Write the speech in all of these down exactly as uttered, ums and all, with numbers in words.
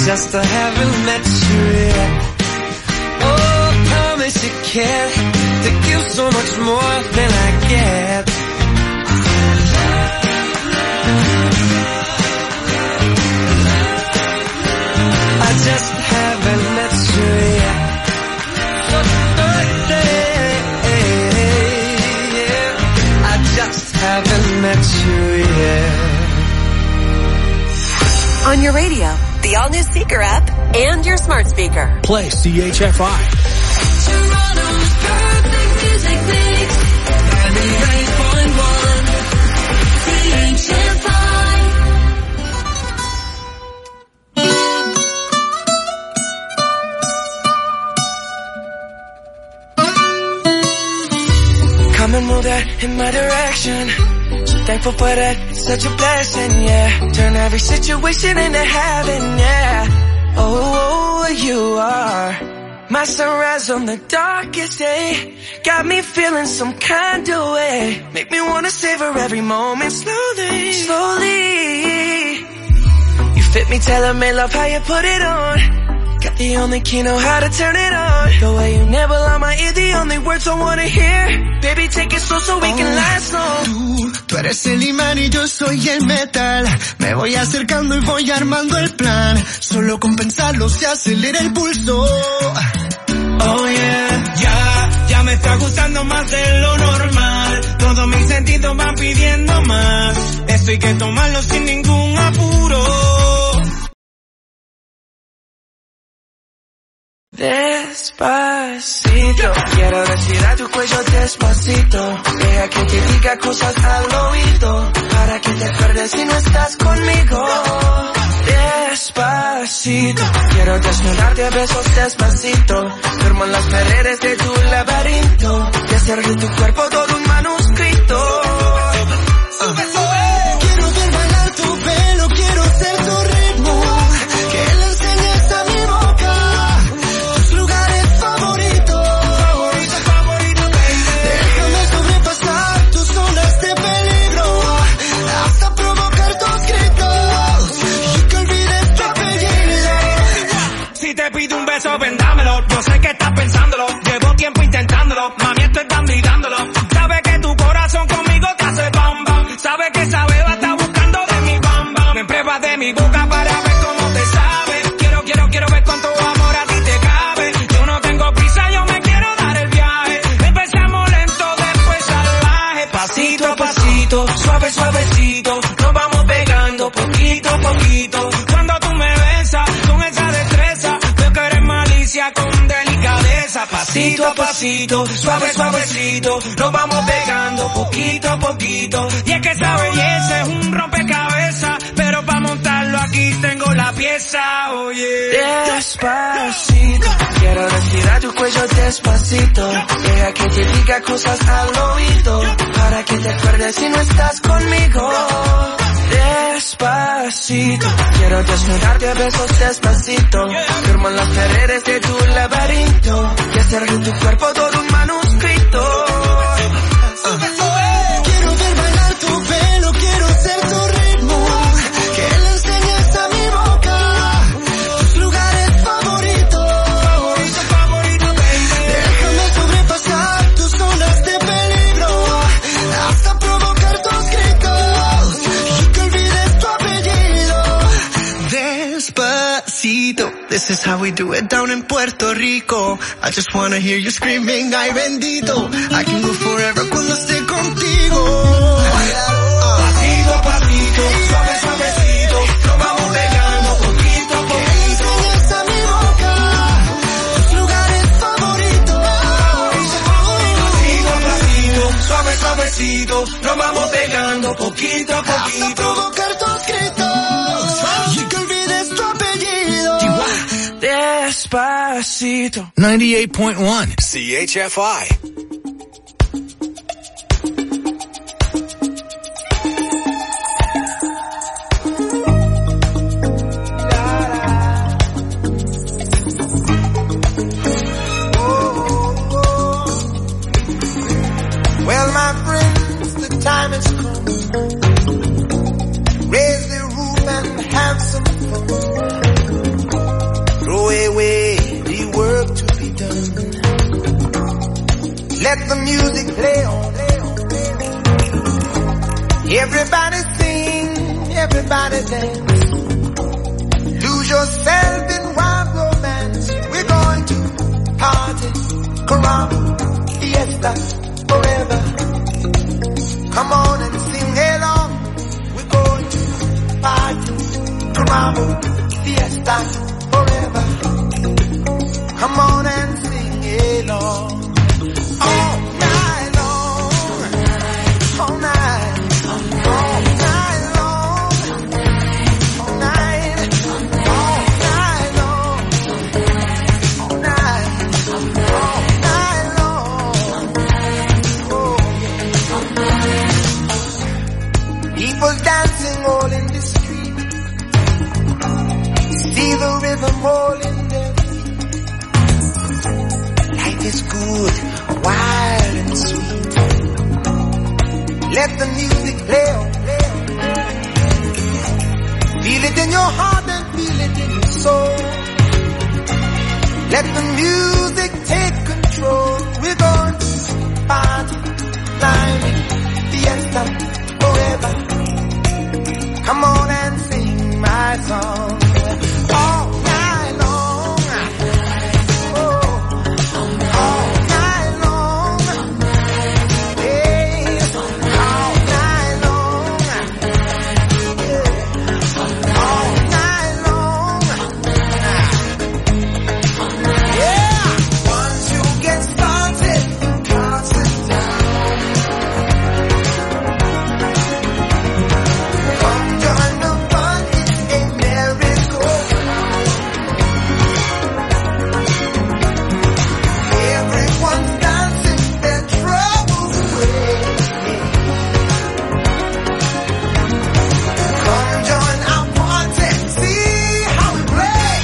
just haven't met you yet. Oh, promise you care, to give so much more than I get. I just haven't met you yet. I just haven't met you yet. On your radio, the all-new Seeker app, and your smart speaker. Play C H F I. Toronto's perfect music mix. ninety-nine point one C H F I. Come and move that in my direction. So thankful for that, it's such a blessing, yeah. Turn every situation into heaven, yeah. Oh, you are my sunrise on the darkest day. Got me feeling some kind of way. Make me wanna savor every moment slowly, slowly. You fit me, tailor-made, love how you put it on. Got the only key, know how to turn it on. The way you never lie my ear, the only words I wanna hear. Baby, take it slow so we can last long. Tú, tú eres el imán y yo soy el metal. Me voy acercando y voy armando el plan. Solo con pensarlo se acelera el pulso. Oh yeah, ya, ya me está gustando más de lo normal. Todos mis sentidos van pidiendo más. Esto hay que tomarlo sin ningún apuro. Despacito, quiero respirar tu cuello despacito. Deja que te diga cosas al oído, para que te acuerdes si no estás conmigo. Despacito, quiero desnudarte a besos despacito. Duermo en las paredes de tu laberinto, y hacer de tu cuerpo todo un manuscrito. Uh. Quiero ver bailar tu pelo, quiero ser tu ritmo. Que le enseñes a mi boca tus lugares favoritos. Favorito, favorito, baby. Déjame sobrepasar tus zonas de peligro, hasta provocar tus gritos y que olvides tu apellido. Si te pido un beso, ven dámelo. Yo sé que estás pensándolo, llevo tiempo intentándolo. Mami, estoy dando y dándolo. Sabes que tu corazón conmigo te hace bam bam. Sabes que esa beba está buscando de mi bam bam. Me pruebas de mi boca para ver cómo te sabe. Quiero, quiero, quiero ver cuánto amor a ti te cabe. Yo no tengo prisa, yo me quiero dar el viaje. Empezamos lento, después salvaje. Pasito a pasito, suave, suavecito. Nos vamos pegando poquito a poquito. Cuando tú me besas con esa destreza, veo que eres malicia con delicadeza. Pasito a pasito, suave, suavecito. Nos vamos pegando poquito a poquito. Y es que esa belleza es un rompecabezas, pero para montarlo aquí tengo la pieza, oye. Despacito, quiero respirar tu cuello despacito. Deja que te diga cosas al oído, para que te acuerdes si no estás conmigo. Despacito, quiero desnudarte a besos despacito. Duermo en las paredes de tu laberinto, y hacer de tu cuerpo todo un manuscrito. Uh. Quiero ver bailar tu pelo, quiero ser tu ritmo. Que le enseñes a mi boca tus lugares favoritos. Favorito, favorito, baby. Déjame sobrepasar tus zonas de peligro, hasta provocar tus gritos y que olvides tu apellido. Despacito, this is how we do it down in Puerto Rico. I just wanna hear you screaming, ay bendito. I can go forever cuando esté contigo. Pasito a pasito, suave, suavecito. Nos vamos pegando poquito a poquito. Que enseñes a mi boca tus lugares favoritos. Pasito a pasito, suave, suavecito. Nos vamos pegando poquito a Hasta poquito. provocar tus gritos y que olvides tu apellido. Despacito. ninety-eight point one C H F I. Well, my friends, the time has come. Raise the roof and have some fun. Let the music play on. Everybody sing, everybody dance. Lose yourself in wild romance. We're going to party, caramba, fiesta, forever. Come on and sing along. We're going to party, caramba, fiesta, forever. Come on and sing along. All night long, all night, all night long, all night, all night long, all night, all night long. Oh, yeah. People dancing all in the street, see the rhythm all in their feet. Life is good, wild and sweet. Let the music play on. Feel it in your heart and feel it in your soul. Let the music take control. We're going to party, climbing, fiesta, forever. Come on and sing my song. All night long. Oh, all night long. Hey, all night long. Yeah, all night long. Yeah, once you get started, you can't sit down. Come join the fun, it's a merry-go-round. Everyone's dancing their troubles away. Come join our party, see how we play.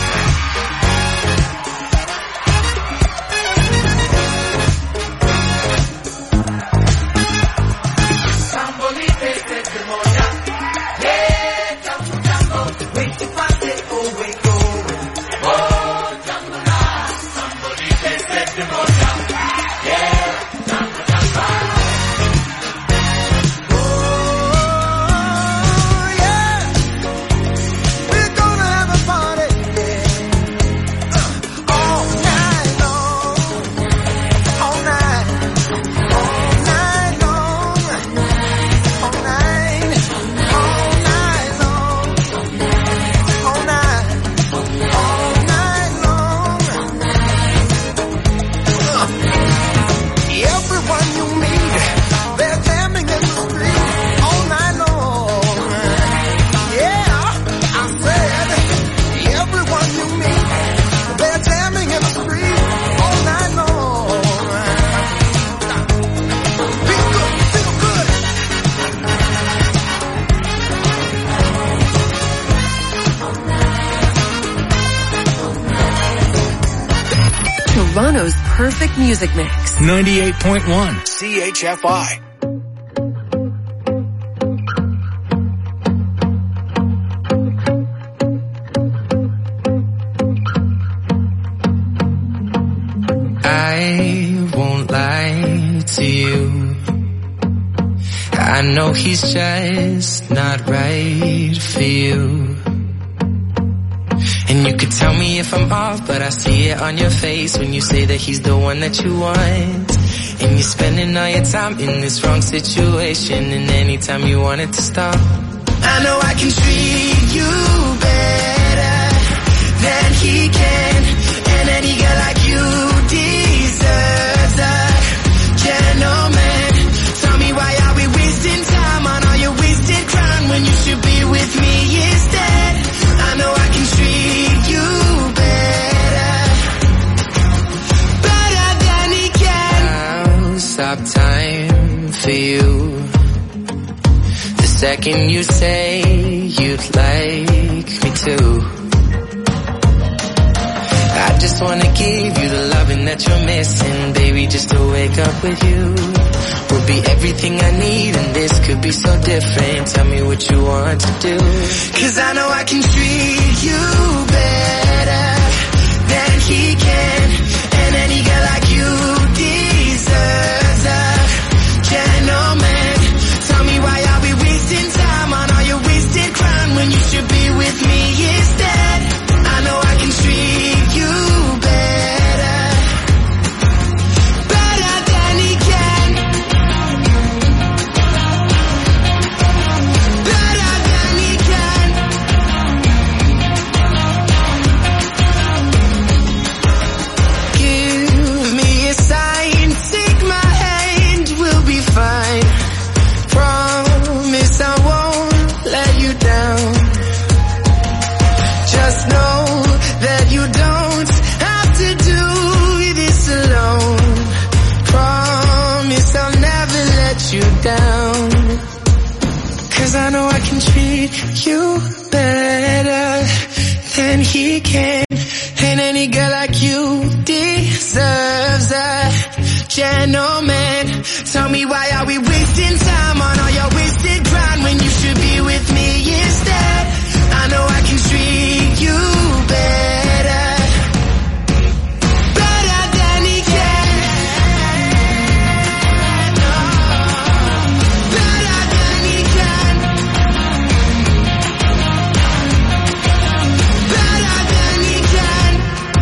Oh, yeah. We're gonna have a party, yeah. Uh, all night long, all night, all night long, all night, all night long, all night, all night long. Uh, everyone you meet, they're jamming in the street all night long. Yeah, I said, everyone you meet, they're jamming in the street all night long. Feel good, feel good. Toronto's perfect music mix. ninety-eight point one C H F I. I won't lie to you. I know he's just not right for you. And you could tell me if I'm off, but I see it on your face when you say that he's the one that you want. And you're spending all your time in this wrong situation, and anytime you want it to stop, I know I can treat you better than he can. And any girl like you deserves a gentleman. Tell me, why are we wasting time on all your wasted crime when you should be with me instead? I know I can treat you better, better than he can. I'll stop time for you the second you say you'd like me to. I just wanna give you the loving that you're missing, baby, just to wake up with you. Will be everything I need, and this could be so different. Tell me what you want to do, 'cause I know I can treat you better than he can. And any girl like you deserves he can. And any girl like you deserves a gentleman. Tell me, why are we wasting time on all your wasted grind when you should be with me instead? I know I can treat you better, better than he can. Better than he can. Better than he can.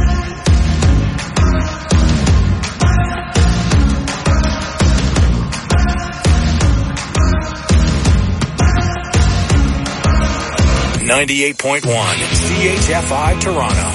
ninety-eight point one C H F I Toronto.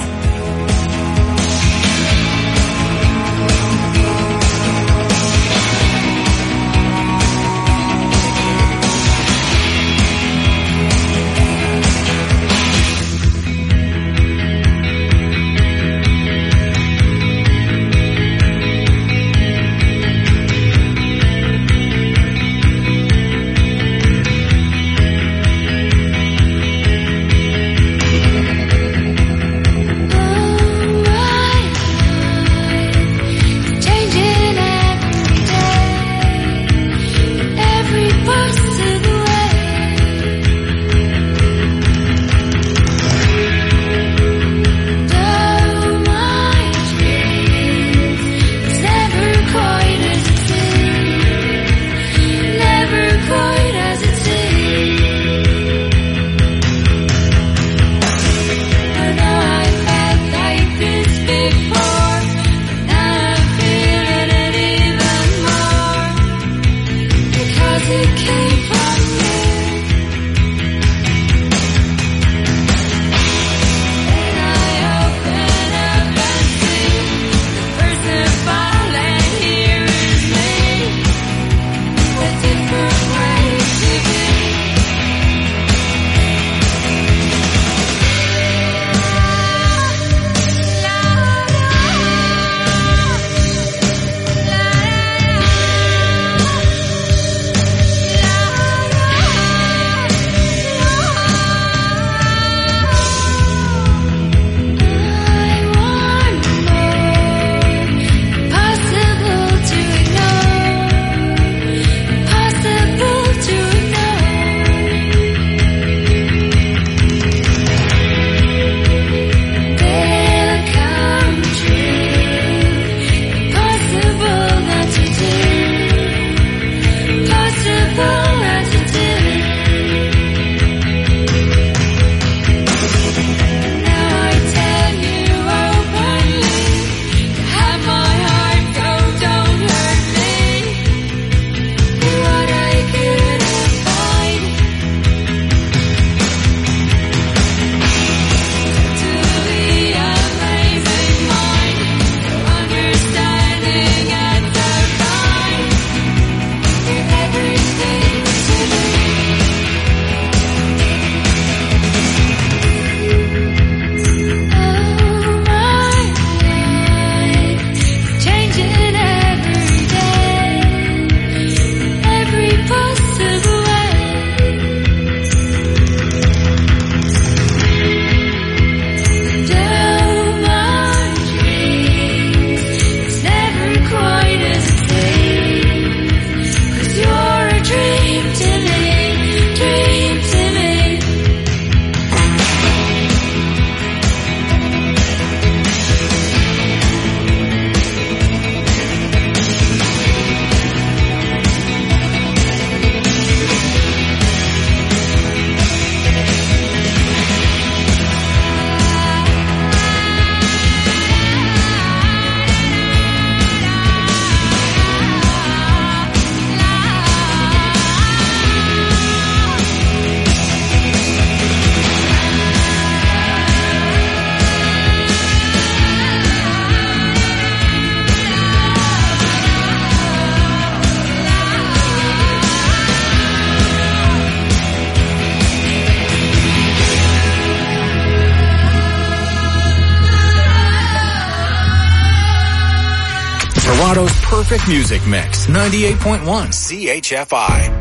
Toronto's perfect music mix. ninety-eight point one C H F I.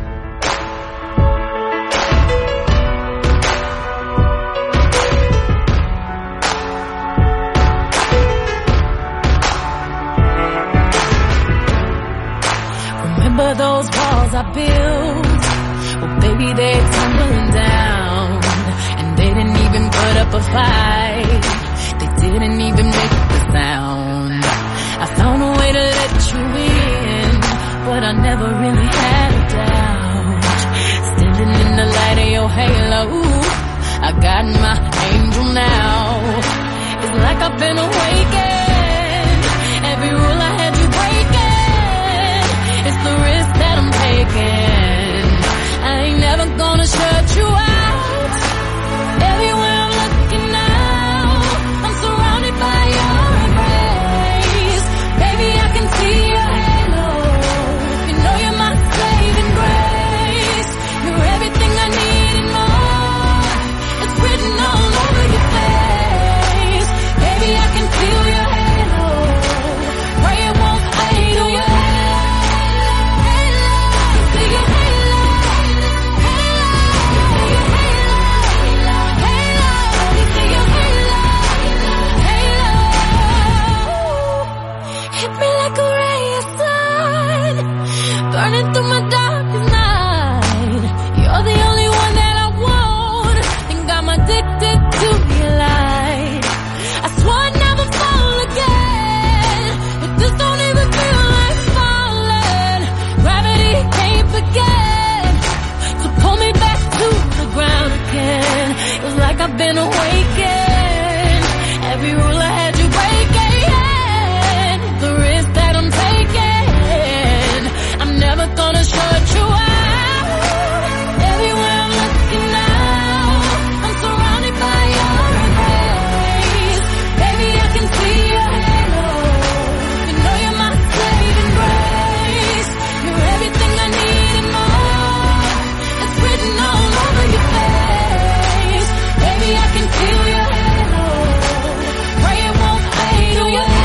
a fight. They didn't even make the sound. I found a way to let you in, but I never really had a doubt. Standing in the light of your halo, I got my angel now. It's like I've been awakened. Every rule I had you breaking. It's the risk that I'm taking. I ain't never gonna shut you out. Everywhere I'm looking now, I'm surrounded by your embrace. Baby, I can see your halo. You know you're my saving grace. You're everything I need and more. It's written all over your face. Baby, I can feel your halo. Pray it won't fade on your halo. See your halo. Hit me like a ray of sun, burning through my darkest night. You're the only one that I want. Think I'm addicted to your light. I swore I'd never fall again, but this don't even feel like falling. Gravity can't forget to pull me back to the ground again. It was like I've been awakened. Every rule I had you breaking. The risk that I'm taking, I'm never gonna shut you out. Everywhere I'm looking now, I'm surrounded by your embrace. Baby, I can see your halo. You know you're my saving grace. You're everything I need and more. It's written all over your face. Baby, I can feel your halo. Pray it won't fade on your halo.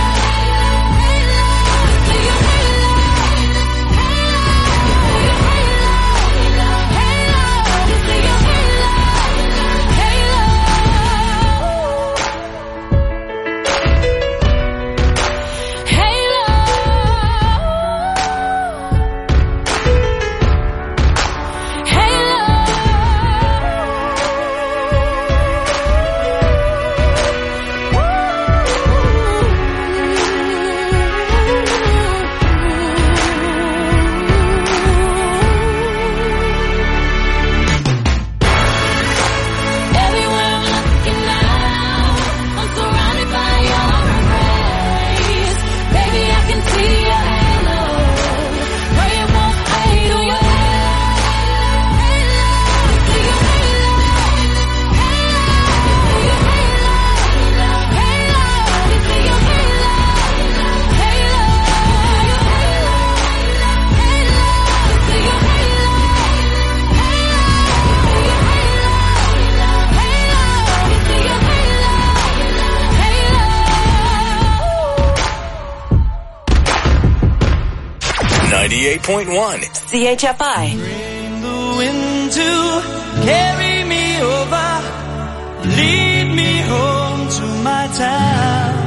ninety-eight point one C H F I. Bring the wind to carry me over, lead me home to my town.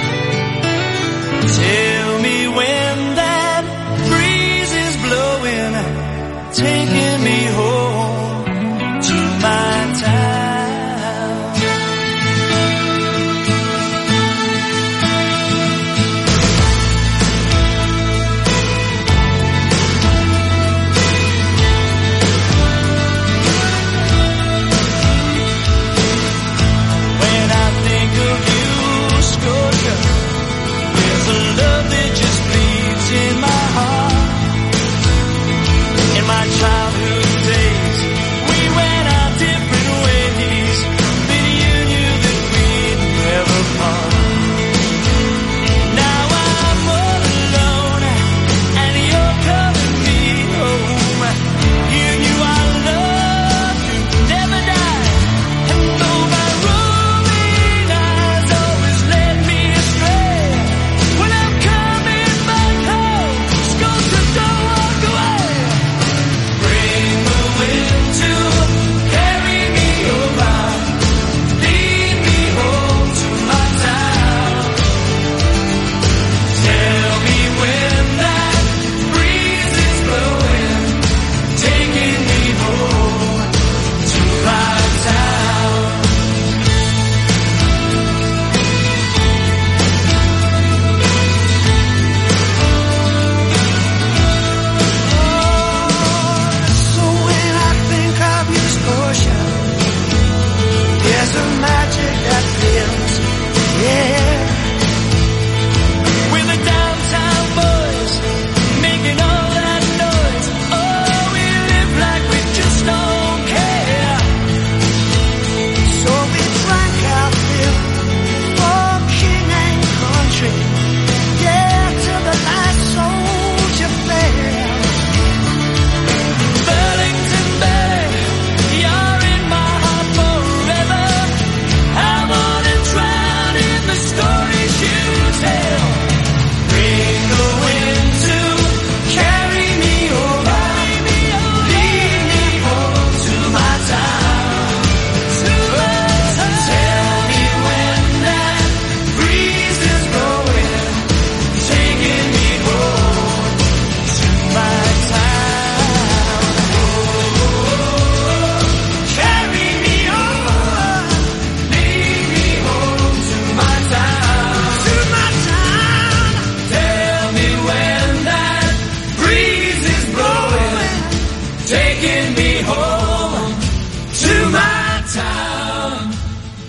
Tell me when that breeze is blowing, taking me home to my town.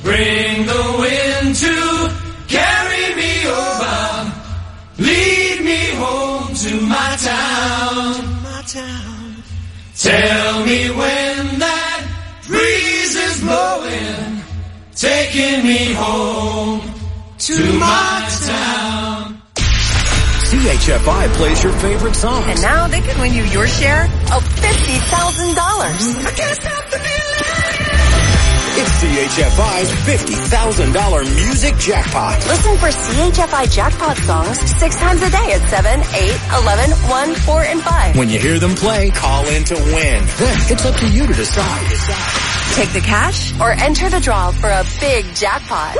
Bring the wind to carry me over. Lead me home to my town. My town. Tell me when that breeze is blowing, taking me home to my town. C H F I plays your favorite songs. And now they can win you your share of fifty thousand dollars. I can't stop the feeling. It's C H F I's fifty thousand dollars music jackpot. Listen for C H F I jackpot songs six times a day at seven, eight, eleven, one, four, and five. When you hear them play, call in to win. Then it's up to you to decide. Take the cash or enter the draw for a big jackpot.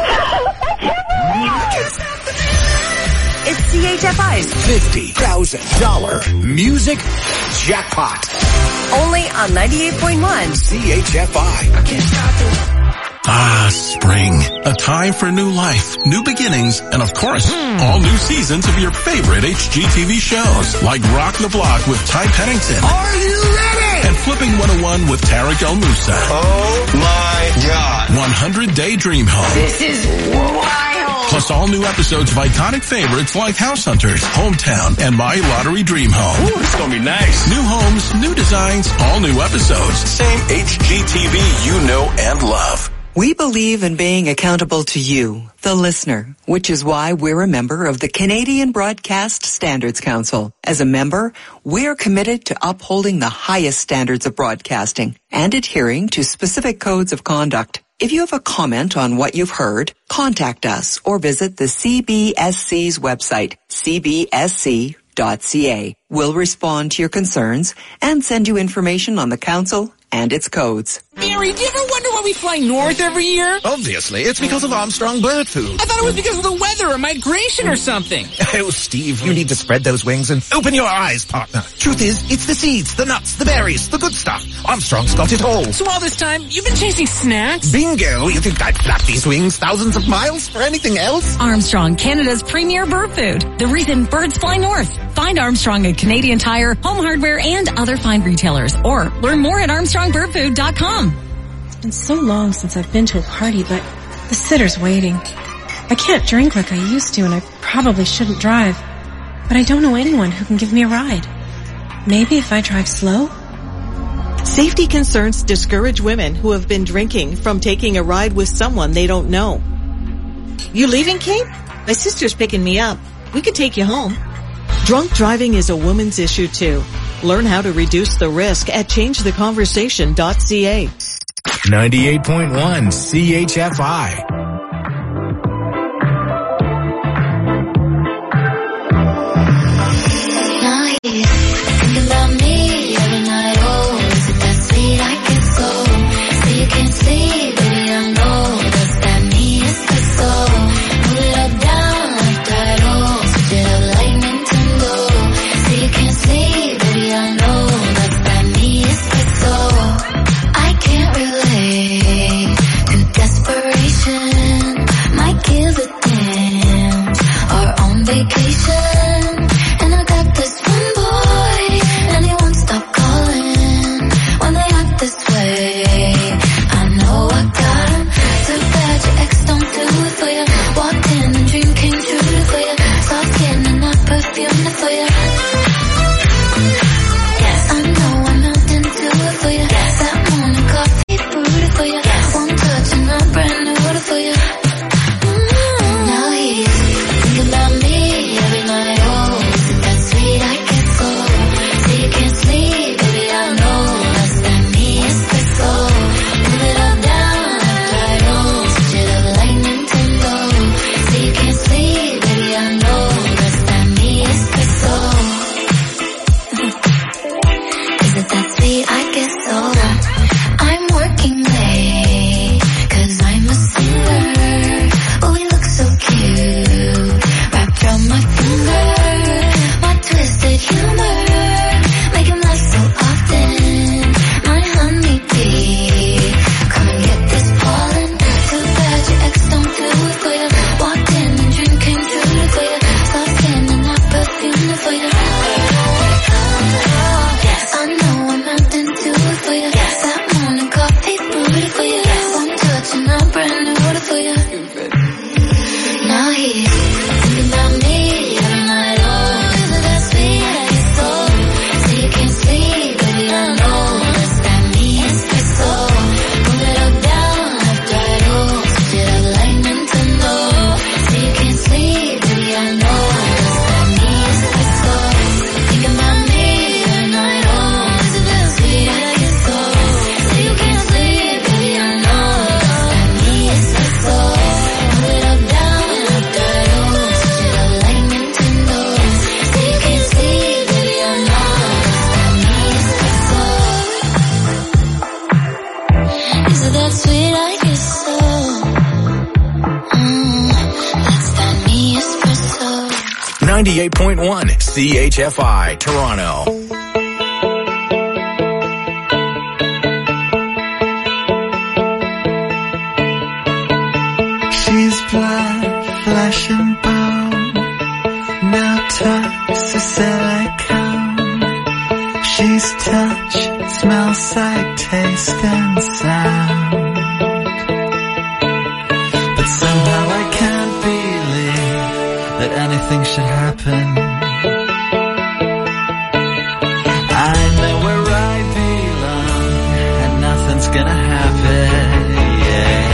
It's C H F I's fifty thousand dollars music jackpot. Only on ninety-eight point one C H F I. I can't stop it. Ah, spring. A time for new life, new beginnings, and of course, all new seasons of your favorite H G T V shows, like Rock the Block with Ty Pennington. Are you ready? And Flipping one oh one with Tarek El Moussa. Oh my God. one hundred Day Dream Home. This is wild. Plus all new episodes of iconic favorites like House Hunters, Hometown, and My Lottery Dream Home. Ooh, it's gonna be nice. New homes, new designs, all new episodes. Same H G T V you know and love. We believe in being accountable to you, the listener, which is why we're a member of the Canadian Broadcast Standards Council. As a member, we're committed to upholding the highest standards of broadcasting and adhering to specific codes of conduct. If you have a comment on what you've heard, contact us or visit the C B S C's website, c b s c dot c a. We'll respond to your concerns and send you information on the council and its codes. Mary, do you ever wonder why we fly north every year? Obviously, it's because of Armstrong Bird Food. I thought it was because of the weather or migration or something. Oh, Steve, you need to spread those wings and open your eyes, partner. Truth is, it's the seeds, the nuts, the berries, the good stuff. Armstrong's got it all. So all this time, you've been chasing snacks? Bingo! You think I'd flap these wings thousands of miles for anything else? Armstrong, Canada's premier bird food. The reason birds fly north. Find Armstrong at Canadian Tire, Home Hardware, and other fine retailers. Or learn more at armstrong bird food dot com. It's been so long since I've been to a party, but the sitter's waiting. I can't drink like I used to, and I probably shouldn't drive. But I don't know anyone who can give me a ride. Maybe if I drive slow? Safety concerns discourage women who have been drinking from taking a ride with someone they don't know. You leaving, Kate? My sister's picking me up. We could take you home. Drunk driving is a woman's issue too. Learn how to reduce the risk at change the conversation dot c a. ninety-eight point one C H F I. Think about me every night. Oh, is it that sweet I can go? So you can see, baby, I know. Does that mean it's the soul? Pull it up down like that. Oh, switch it up like Nintendo. So you can see, baby, I know. Does that mean it's the soul? I can't relate to desperation. ninety-eight point one C H F I Toronto. She's blood, flesh and bone, no toxic silicone. She's touch, smell, sight, taste and sound. But somehow I can't believe that anything should happen. I know where I belong and nothing's gonna happen, yeah.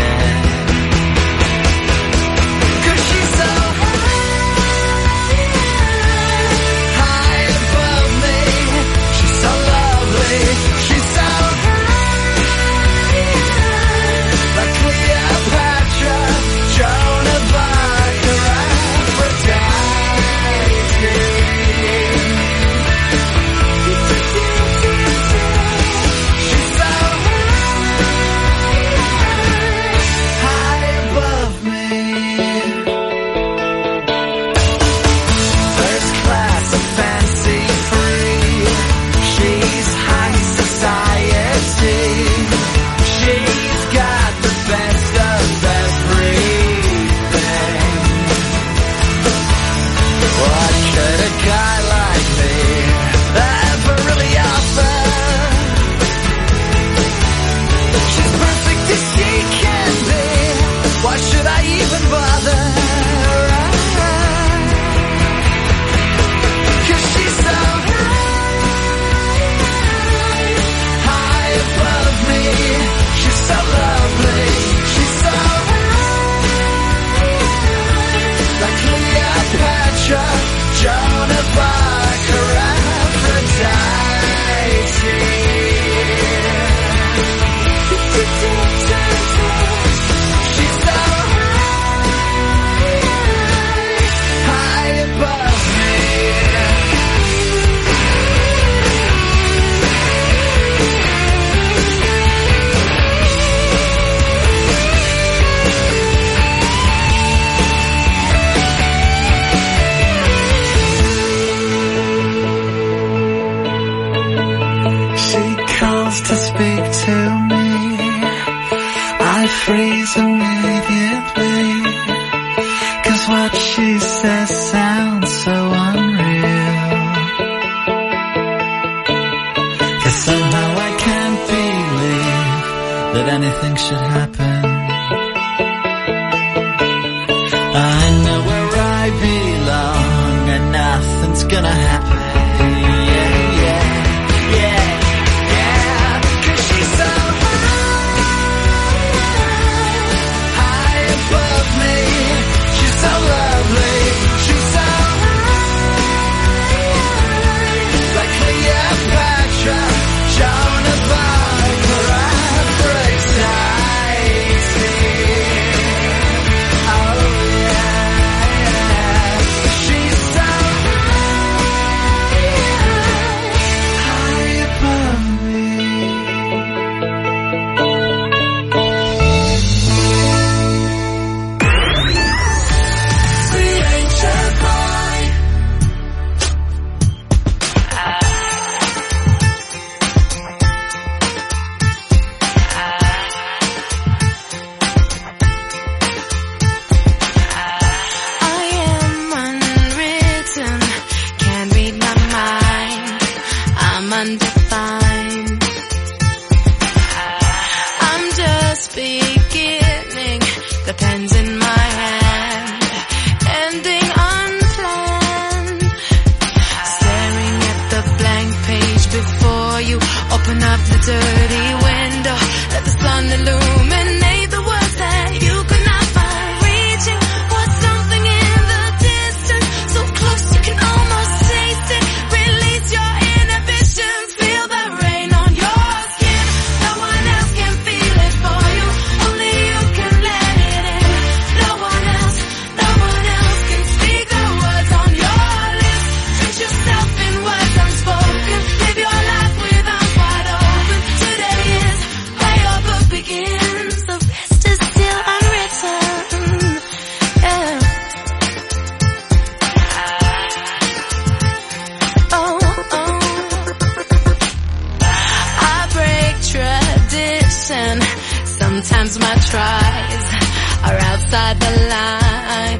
outside the line.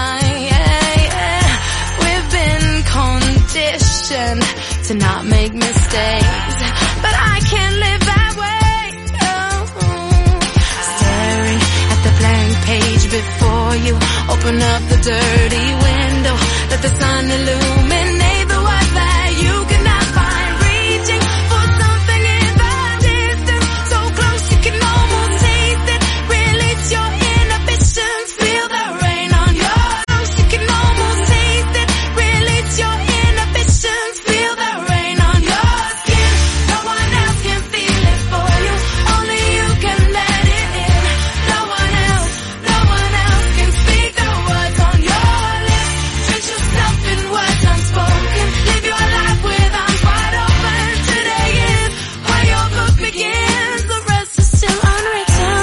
We've been conditioned to not make mistakes, but I can't live that way. Oh. Staring at the blank page before you, open up the dirty window, let the sun illuminate the words that you cannot find. Reaching for something in the distance, so close you can almost taste it. Release your inhibitions, feel the rain on your nose. You can almost taste it. Release your inhibitions, feel the rain on your skin. No one else can feel it for you, only you can let it in. No one else, no one else can speak the words on your lips. Drench yourself in words unspoken, live your life with arms wide open. Today is where your book begins, the rest is still unwritten.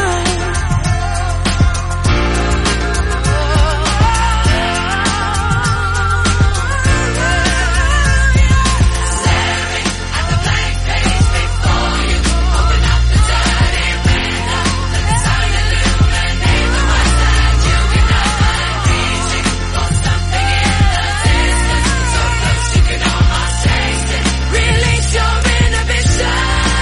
Release your inhibitions.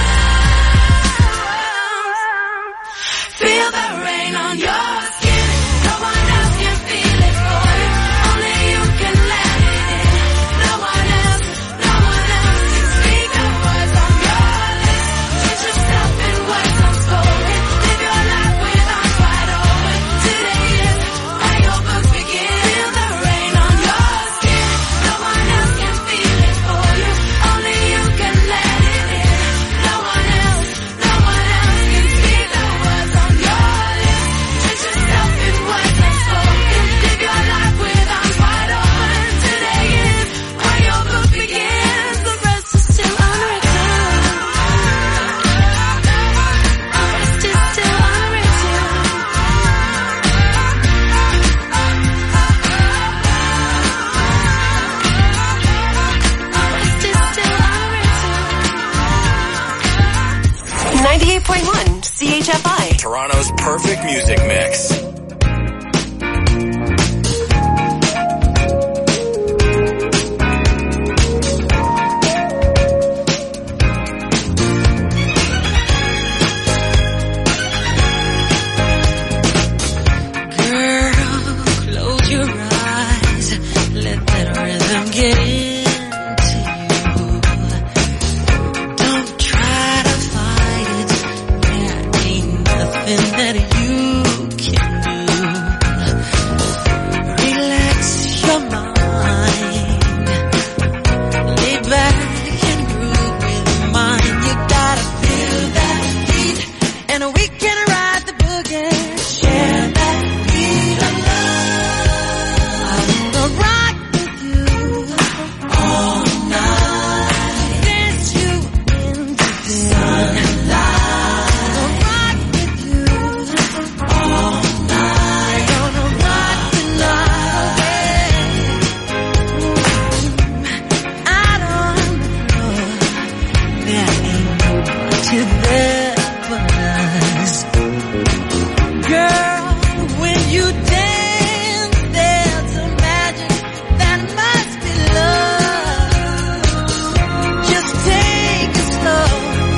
Feel the rain on your skin. No one else can feel it for you, only you can let it in. No one else, no one else can speak the words on your lips. Drench yourself in words unspoken, live your life with arms wide open. Today is where your book begins. Feel the rain on your skin. No one else can feel it for you, only you can let it in. No one else, no one else can speak the words on your lips. Drench yourself in words unspoken, live your life with arms wide open. Today is where your book begins, the rest is still unwritten. The rest is still unwritten. The rest is still unwritten. ninety-eight point one C H F I. Toronto's perfect music mix. Girl, close your eyes, let that rhythm get into you. Don't try to fight it, there ain't nothing that you can do. Relax your mind, lay back and groove with mine. You gotta feel that heat, and we can ride the boogie. Share that beat of love. I wanna rock with you all night. Dance you into the sunlight. Gonna rock with you all night. Gonna rock the night away. Out on the floor, there ain't nobody there but us. Girl, when you dance, there's a magic that must be love. Just take it slow.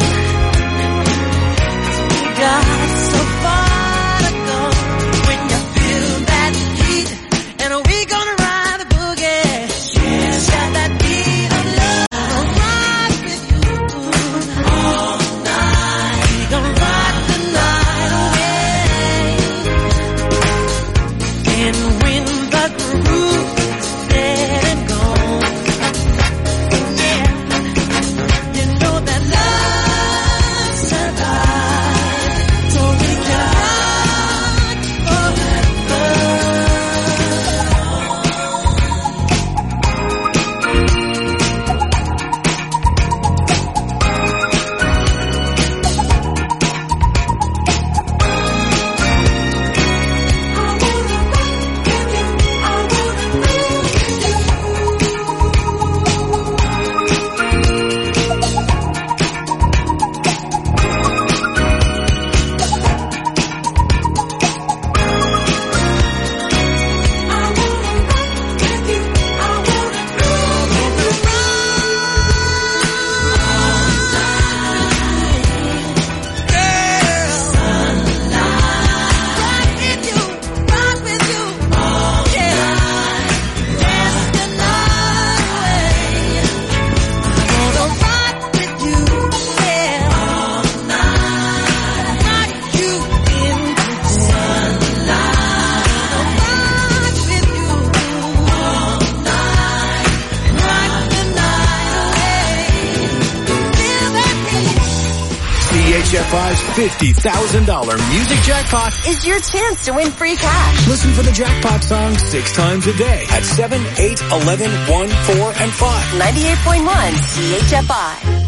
We got so far to go. When you feel that heat, and we gonna ride the boogie. Share that beat of love. Gonna rock with you all night. We gonna rock the night away. F I's fifty thousand dollars music jackpot is your chance to win free cash. Listen for the jackpot song six times a day at seven, eight, eleven, one, four, and five. ninety-eight point one C H F I.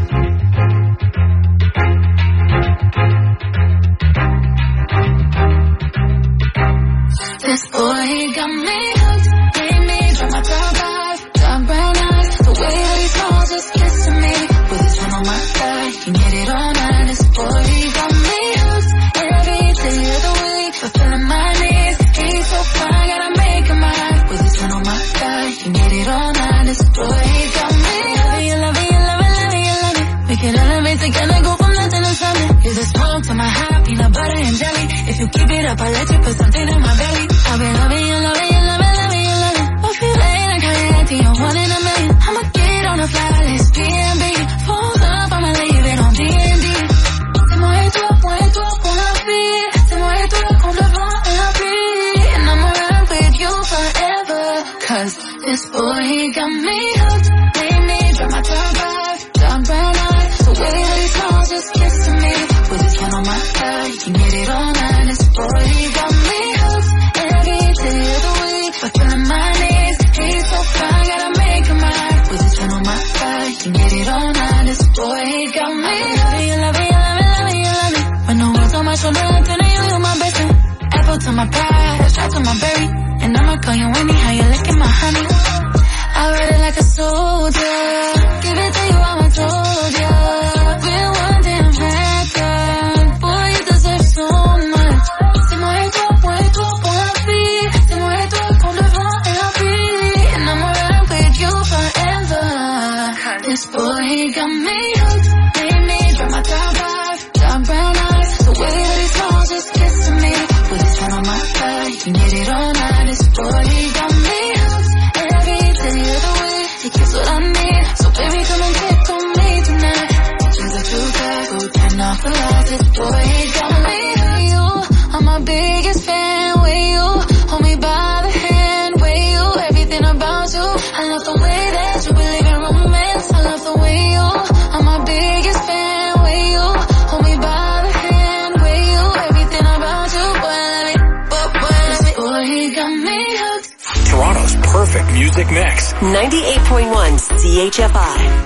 This boy, he got me hooked, made me drop my top off, dark brown eyes, the way that he smiles just kissing me, with his hand on my thigh, he made it all night. This boy, he got me hooked, every day of the week, fulfilling my needs, he's so fine, gotta make him mine, with his hand on my thigh, he made it all night. This boy, he got me hooked, you love it, you love it, love it, you love it, we can elevate together, go from nothing to something, you're the smoke to my high, peanut butter and jelly, if you keep it up, I'll let you put something in my belly. I've been loving you, loving you, loving, loving you, loving. I feel like I ain't acting, you're one in a million. I'ma get on a fly list, B and B. Pulls up, I'ma leave it on D and D. C'est moi et toi, moi et toi pour la vie. C'est moi et toi qu'on devant la vie. And I'ma ride with you forever. Cause this boy, he got me hooked. Made me drop my top off, dark brown eyes. The way that he smiles just kissing me. With his hand on my thigh, he made it all night. This boy, he got me hooked. Fulfilling my needs, he's so fine, gotta make him mine. With his hand on my thigh, he made it all night. This boy, he got me. Love it, you love it, you love it, love it, you love it. When no one's on my shoulder, I tell you you're my best friend. Apple to my pie, shot to my berry, and I'ma call you anyhow you licking my honey. I ride it like a soldier, give it to you, I'ma told ya. We're one damn record, boy, you deserve so much. C'est moi et toi, moi et toi pour la vie. C'est moi et toi qu'on devant la vie. And I'ma ride with you forever. This boy, he got me hooked, made me drop my top off, dark brown eyes. The way that he smiles just kissing me, with his hand on my thigh, he made it all night. This boy, he got me hooked, every day of the week. He gets what I need, so baby come and pick on me tonight. To the truth, I go turn off the lights. This boy, he got me hooked. You are my biggest fan, with you, hold me by the hand, with you, everything about you. I love the way that you believe in romance. I love the way you are my biggest fan, with you, hold me by the hand, with you, everything about you. Boy, I love it, boy, boy, I love it. Boy, he got me hooked. Toronto's perfect music mix. ninety-eight point one C H F I.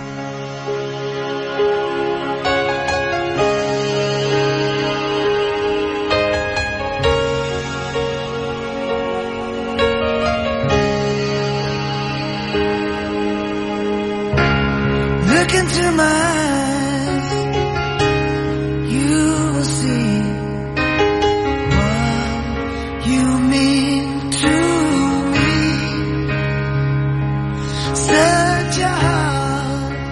Look into my eyes, you will see what you mean to me. Search your heart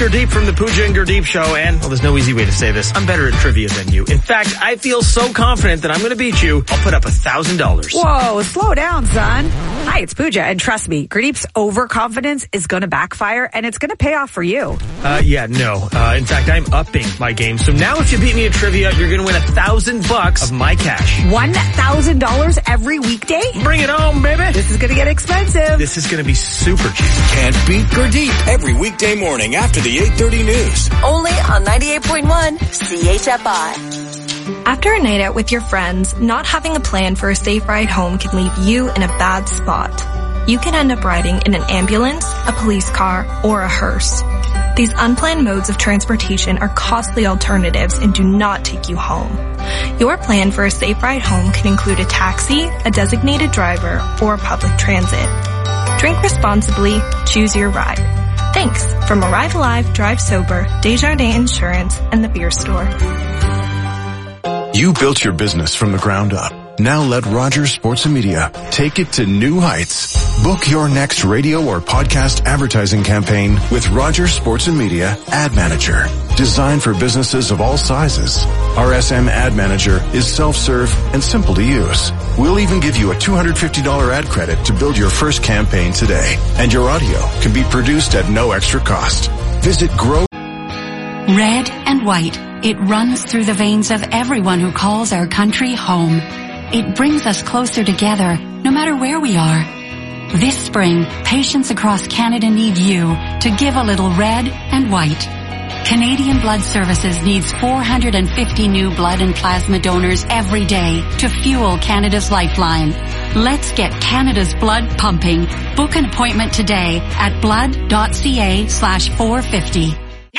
Gurdeep from the Pooja and Gurdeep Show, and, well, there's no easy way to say this. I'm better at trivia than you. In fact, I feel so confident that I'm going to beat you, I'll put up a thousand dollars. Whoa, slow down, son. Hi, it's Pooja, and trust me, Gurdeep's overconfidence is going to backfire, and it's going to pay off for you. Uh, yeah, no. Uh, in fact, I'm upping my game. So now if you beat me at trivia, you're going to win a thousand bucks of my cash. One thousand dollars every weekday? Bring it home, baby. This is going to get expensive. This is going to be super cheap. Can't beat Gurdeep every weekday morning after the eight thirty news. Only on ninety-eight point one C H F I. After a night out with your friends, not having a plan for a safe ride home can leave you in a bad spot. You can end up riding in an ambulance, a police car, or a hearse. These unplanned modes of transportation are costly alternatives and do not take you home. Your plan for a safe ride home can include a taxi, a designated driver, or public transit. Drink responsibly, choose your ride. Thanks from Arrive Alive, Drive Sober, Desjardins Insurance, and the Beer Store. You built your business from the ground up. Now let Rogers Sports and Media take it to new heights. Book your next radio or podcast advertising campaign with Rogers Sports and Media Ad Manager. Designed for businesses of all sizes. R S M Ad Manager is self-serve and simple to use. We'll even give you a two hundred fifty dollars ad credit to build your first campaign today. And your audio can be produced at no extra cost. Visit Grow. Red and white. It runs through the veins of everyone who calls our country home. It brings us closer together, no matter where we are. This spring, patients across Canada need you to give a little red and white. Canadian Blood Services needs four hundred fifty new blood and plasma donors every day to fuel Canada's lifeline. Let's get Canada's blood pumping. Book an appointment today at blood.ca slash 450.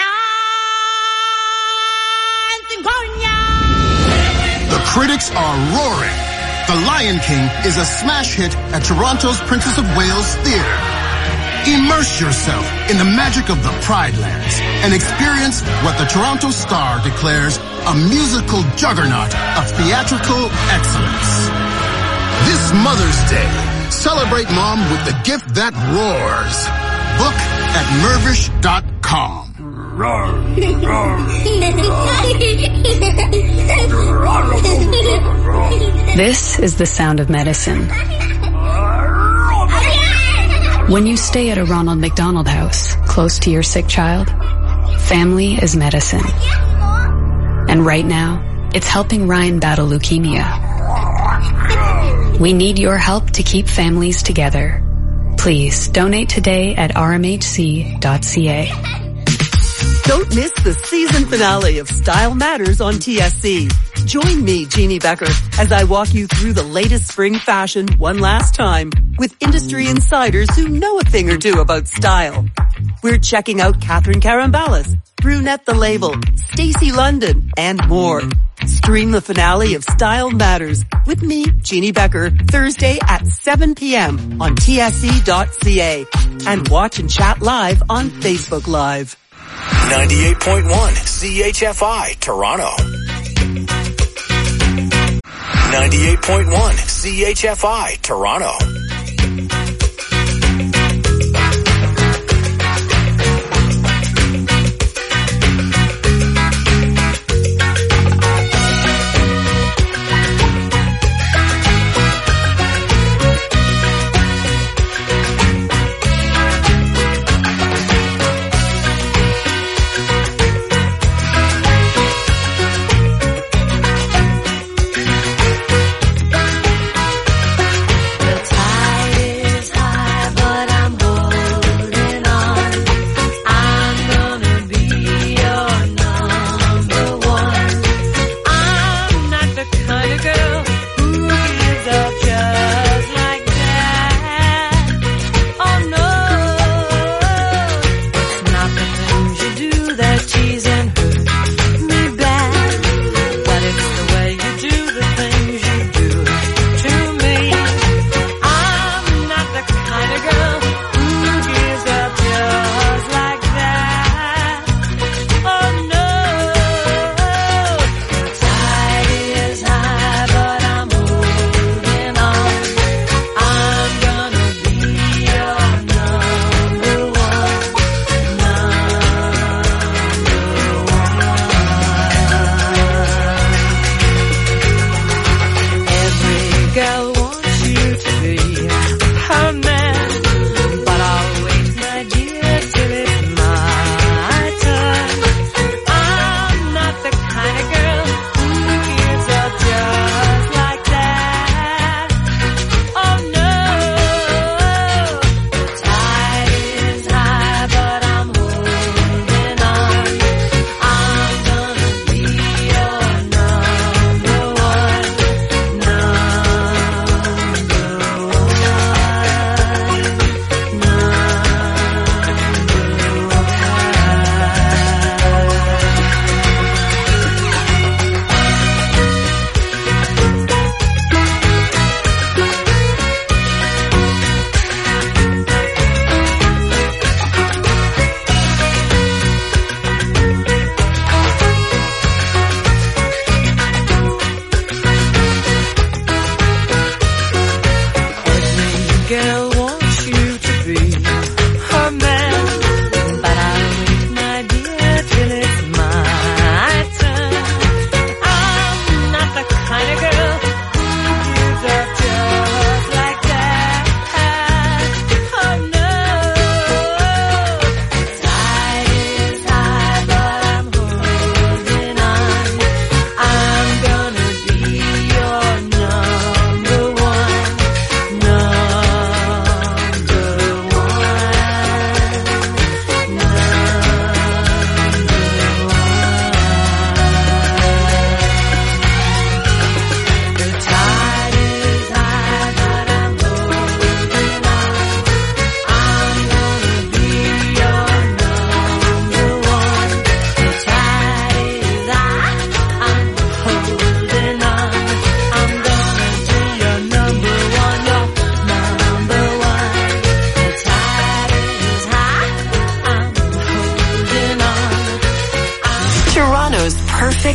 The critics are roaring. The Lion King is a smash hit at Toronto's Princess of Wales Theatre. Immerse yourself in the magic of the Pride Lands and experience what the Toronto Star declares a musical juggernaut of theatrical excellence. This Mother's Day, celebrate Mom with the gift that roars. Book at mervish dot com. This is the sound of medicine. When you stay at a Ronald McDonald House, close to your sick child, family is medicine. And right now, it's helping Ryan battle leukemia. We need your help to keep families together. Please donate today at r m h c dot c a. Don't miss the season finale of Style Matters on T S C. Join me, Jeannie Becker, as I walk you through the latest spring fashion one last time with industry insiders who know a thing or two about style. We're checking out Catherine Carambalis, Brunette the Label, Stacey London, and more. Stream the finale of Style Matters with me, Jeannie Becker, Thursday at seven p.m. on T S C dot c a and watch and chat live on Facebook Live. ninety-eight point one C H F I, Toronto. ninety-eight point one C H F I, Toronto. The tide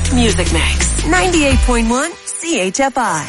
perfect music mix. ninety-eight point one C H F I.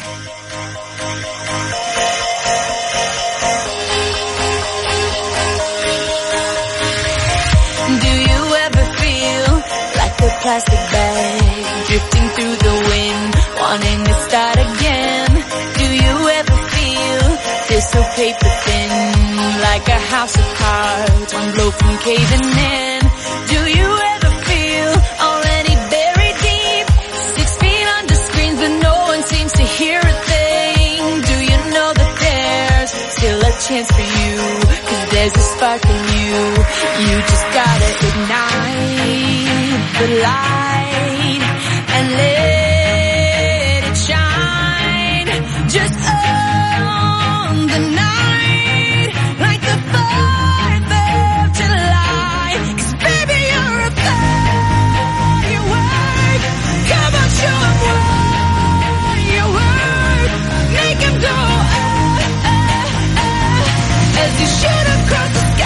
Do you ever feel like a plastic bag drifting through the wind, wanting to start again? Do you ever feel this so paper thin, like a house of cards, one blow from caving in? Do you ever feel already buried deep, six feet under screens but no one seems to hear a thing? Do you know that there's still a chance for you, 'cause there's a spark in you? You just gotta ignite the light and let it shine. Just on the night, like the fourth of July. 'Cause baby, you're a firework. Come on, show 'em what you work. Make 'em go ah, ah, ah, as you shoot across the sky.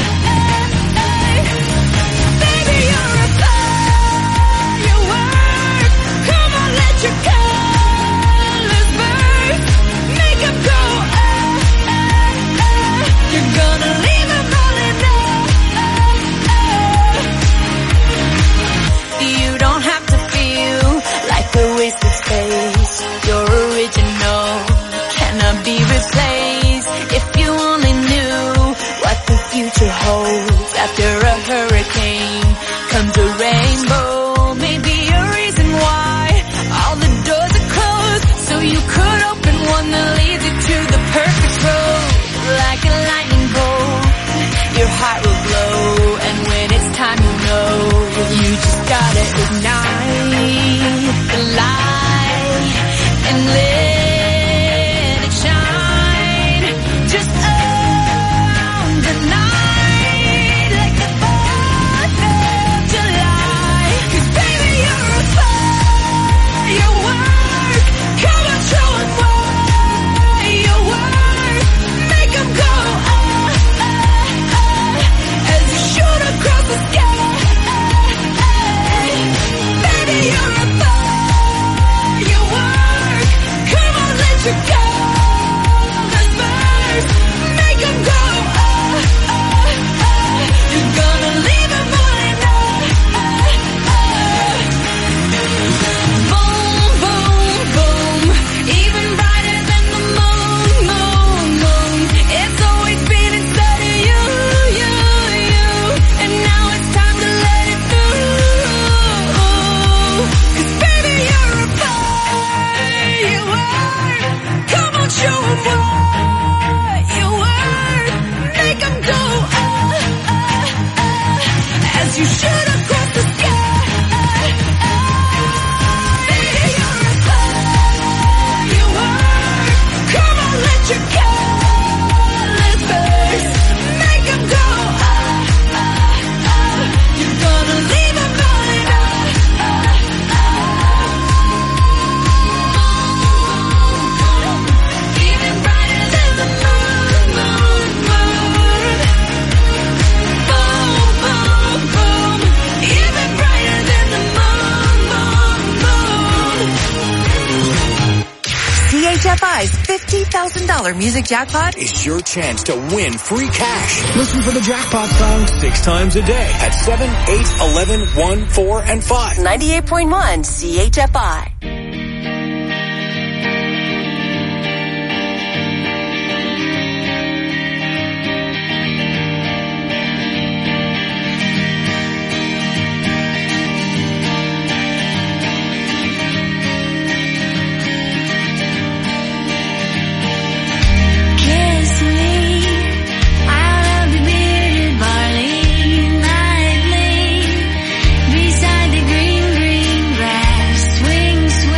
Baby, you're a firework. Come on, let your colors burn. Make 'em go ah, ah, ah. You're gonna leave 'em all in ah, ah. You don't have to feel like a wasted space. You're original, cannot be replaced. If you only knew what the future holds. After a hurricane comes a rainbow. Maybe a reason why all the doors are closed, so you could open one that leads you to the perfect road. Like a lightning bolt, your heart will glow, and when it's time you know, you just gotta ignite the light and let it shine. Just on the night, like the fourth of July. 'Cause baby, you're a firework. Come on, show 'em what you work. Make 'em go ah, ah, ah, as you shoot across the sky. Baby, you're a firework. Come on, let your colors burst. Make 'em go ah, ah, ah. You're gonna leave 'em all in ah, ah. Boom, boom, boom. Even brighter than the moon, moon, moon. It's always been inside of you, you, you. And now it's time to let it through. 'Cause baby, you're a firework. Come on, show 'em what you work. Make 'em go ah, ah, ah, as you shoot across the sky. Baby, you're a firework. Come on, let your colors burst. Make 'em go ah, ah, ah. You're gonna leave 'em all in ah, ah, ah. Even brighter than the moon, moon, moon. Boom, boom, boom. Even brighter than the moon, moon, moon. C H F I's fifty thousand dollars music jackpot Is your chance to win free cash. Listen for the jackpot song six times a day at seven, eight, eleven, one, four, and five. ninety-eight point one C H F I. Kiss me out of the bearded barley nightly, beside the green, green grass. Swing, swing.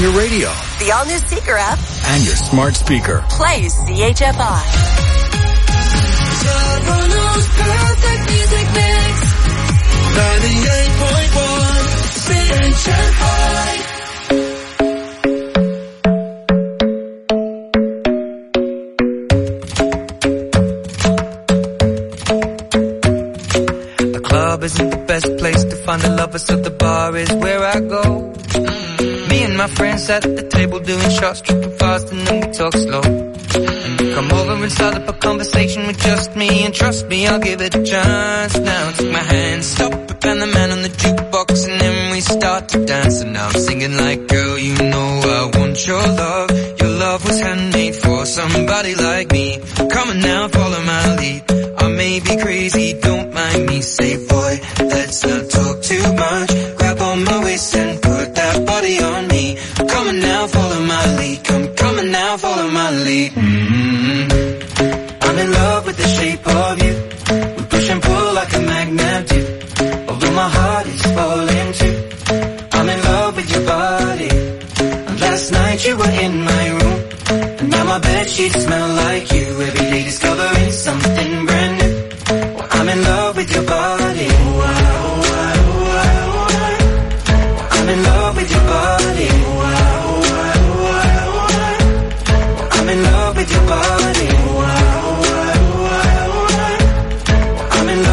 your radio. The all-new Seeker app. And your smart speaker. Play C H F I. Toronto's perfect music mix. ninety-eight point one C H F I. The club isn't the best place to find the lovers, so the bar is where I go. Me and my friends at the table doing shots, tripping fast, and then we talk slow. And you come over and start up a conversation with just me, and trust me, I'll give it a chance. Now take my hand, stop it, and the man on the jukebox, and then we start to dance. And now I'm singing like, girl, you know I want your love. Your love was handmade for somebody like me. Come on now, follow my lead. I may be crazy, don't mind me. Say, boy, let's not talk too much. Grab on my waist and put that body on me. Come on now, follow my lead. Come, come on now, follow my lead. Mm-hmm. I'm in love with the shape of you. We push and pull like a magnet do. Although my heart is falling too. I'm in love with your body. And last night you were in my room. And now my bedsheets smell like you. Every day discovering something brand new. Well, I'm in love with your body. Oh, I, oh, I, oh, I, oh, I. I'm in love with your body. Oh, I, oh, I, oh, I, oh, I. I'm in love with your body.